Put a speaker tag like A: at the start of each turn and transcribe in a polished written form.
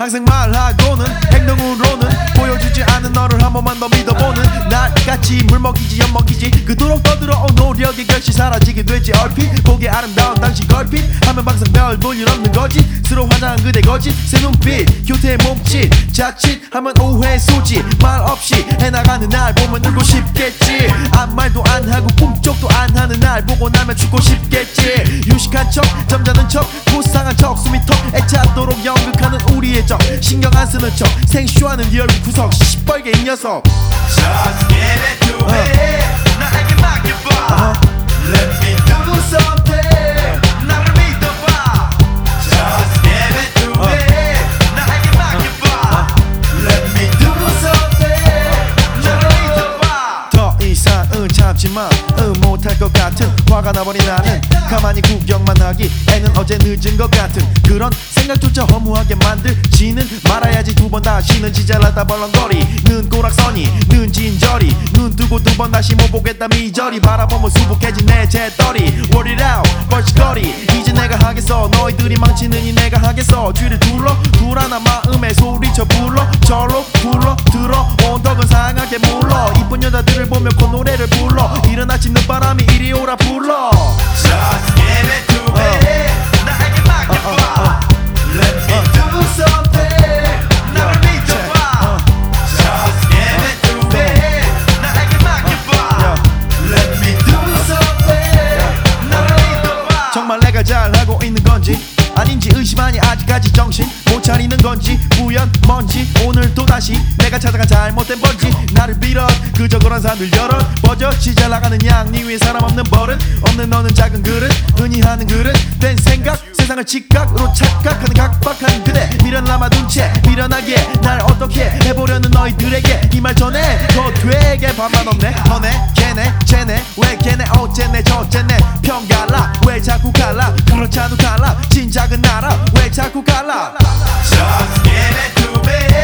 A: 항상 말하고는 행동으로는 보여주지 않은 너를 한 번만 더 믿어보는 날같이 물먹이지 엿먹이지 그토록 떠들어온 노력이 결시 사라지게 되지 얼핏 보기 아름다운 당신 걸핏 하면 방송 별 볼 일 없는 거짓 스스로 화장한 그대 거짓 새 눈빛 교태의 몸짓 자칫 하면 오해 소지 말 없이 해나가는 날 보면 울고 싶겠지 아무 말도 안 하고 꿈쩍도 안 하는 날 보고 나면 죽고 싶겠지 유식한 척 점잖은 척 불쌍한 척 숨이 턱 애차도록 연극하는 우리의 적 신경 안 쓰는 척 생쇼하는 네 얼굴 구석 시뻘게 이 녀석
B: Just give it to me 나에게 맡겨봐 Let me do something 나를 믿어봐 Just give it to me 나에게 맡겨봐 Let me do something 나를 믿어봐
A: 더 이상은 참지만 못할 것 같은 화가 나버린 나는 가만히 구경만 하기에는 어제 늦은 것 같은 그런 생각조차 허무하게 만들지는 말아야지 두 번 다시는 지잘나다 벌렁거리 눈꼬락선이 눈진저리 눈 뜨고 두 번 다시 못 보겠다 미저리 바라보면 수북해진 내 재떨이 Word it out 벌칙거리 이제 내가 하겠어 너희들이 망치는 이 내가 하겠어 뒤를 둘러 불안한 마음에 소리쳐 불러 절로 불러 들어 온덕은 상하게 물러 이쁜 여자들을 보며 콧노래를 불러 이른 아침 늦바람이 이리 오라 불러
B: Just give it to me 나에게 맡겨봐 Let me do something 나를 믿어봐 Just give it to me 나에게 맡겨봐 Let me do something 나를 믿어봐
A: 정말 내가 잘하고 있는 건지 아닌지 의심하니 아직까지 정신 못 차리는 건지 우연 먼지 오늘 또다시 내가 찾아간 잘못된 번지 나를 빌어 그저 그런 사람들 여러 버젓이 잘 나가는 양니 위에 사람 없는 버릇 없는 너는 작은 그릇 흔히 하는 그릇 된 생각 세상을 직각으로 착각하는 각박한 그대 미련남아 둔채 미련하게 날 어떻게 해보려는 너희들에게 이 말 전해 더 되게 반만 없네 너네 걔네 쟤네 왜 걔네 어쨌네 저쨌네 평갈라 왜 자꾸 갈라 그렇지 않고 갈라 진작은 알아 왜 자꾸 갈라
B: Just give it to me